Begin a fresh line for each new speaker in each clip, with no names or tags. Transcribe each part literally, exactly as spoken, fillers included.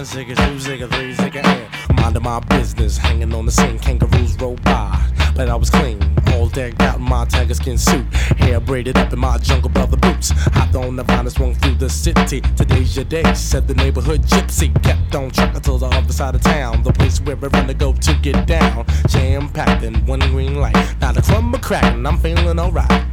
one, zig a two, zig a three, zig a air. Minding my business, hanging on the scene, kangaroos roll by. But I was clean, all decked out in my tiger skin suit. Hair braided up in my jungle brother boots. Hopped on the vine and swung through the city. Today's your day, said the neighborhood gypsy. Kept on trucking till the other side of town. The place where I run to go to get down. Jam packed in one green light. Not a crumb of crackin', I'm feeling alright.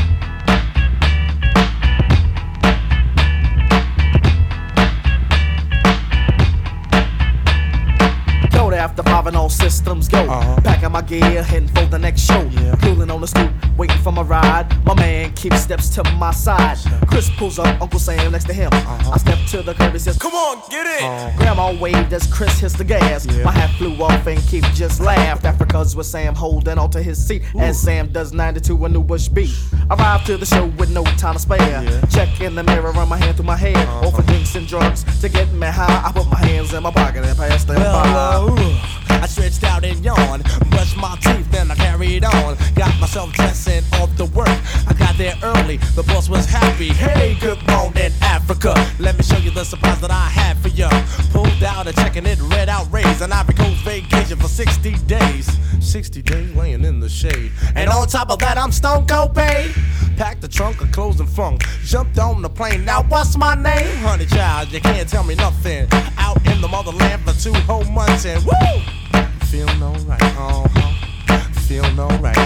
After five and all systems go,
uh-huh.
Packing my gear, heading for the next show.
Yeah.
Cooling on the stoop, waiting for my ride. My man keeps steps to my side. Chris pulls up, Uncle Sam next to him. Uh-huh. I step to the curb and says, "Come on, get in." Uh-huh. Grandma waved as Chris hits the gas. Yeah. My hat flew off and Keith just laughed. Africa's with Sam holding onto his seat. Ooh. As Sam does ninety-two a new Bush beat. Arrived to the show with no time to spare. Yeah. Check in the mirror, run my hand through my hair. Uh-huh. Offer drinks and drugs to get me high. I put my hands in my pocket and passed them
well,
by.
Uh, I stretched out and yawned, brushed my teeth, then I carried on. Got myself dressing off to work. I got there early, the boss was happy. Hey, good morning, Africa. Let me show you the surprise that I had for ya. Pulled out a check and it read out raised an Ivory Coast vacation for sixty days. sixty days laying in the shade. And on top of that, I'm stone cold paid. Packed the trunk of clothes and funk. Jumped on the plane, now what's my name? Honey child, you can't tell me nothing. Out in the motherland for two whole months and woo! Feeling alright, uh-huh. Feeling alright.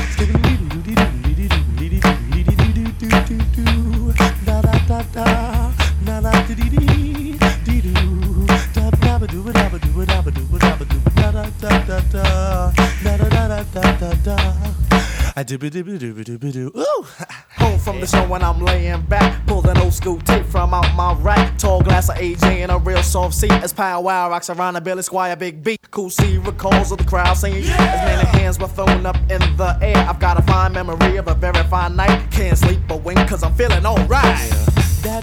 Da da da da, da da dee dee dee, dee doo, da da ba doo ba da ba doo ba da ba doo ba da ba doo da da da da da, da da da da da da. I doo ba doo ba doo ba doo ba doo. Ooh.
Home from the show when I'm laying back. Pulled an old school tape from out my rack. Tall glass of A J and a real soft seat. As Pow Wow rocks around a Billy Squire big beat. Cool C recalls of the crowd saying yeah. As many hands were thrown up in the air. I've got a fine memory of a very fine night. Can't sleep or wink cause I'm feeling alright. Yeah.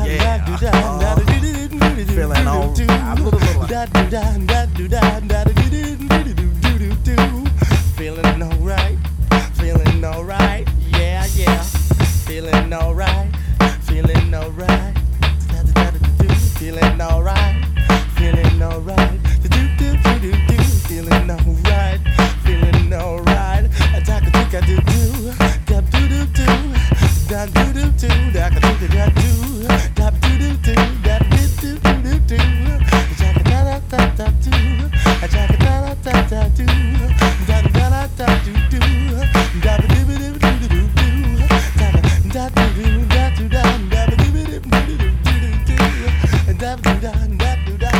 Feeling alright. Feeling alright. Yeah, yeah. Feeling alright, feeling alright, feeling alright, feeling alright, feeling alright, feeling alright. Da da da do do, da do do do, da do do do, da do do do, da do do do, da do do do do, da da da da do, da da da da do, da da da do do, da do do do do. Da do do da do da da do do do do do do do da do da da do da.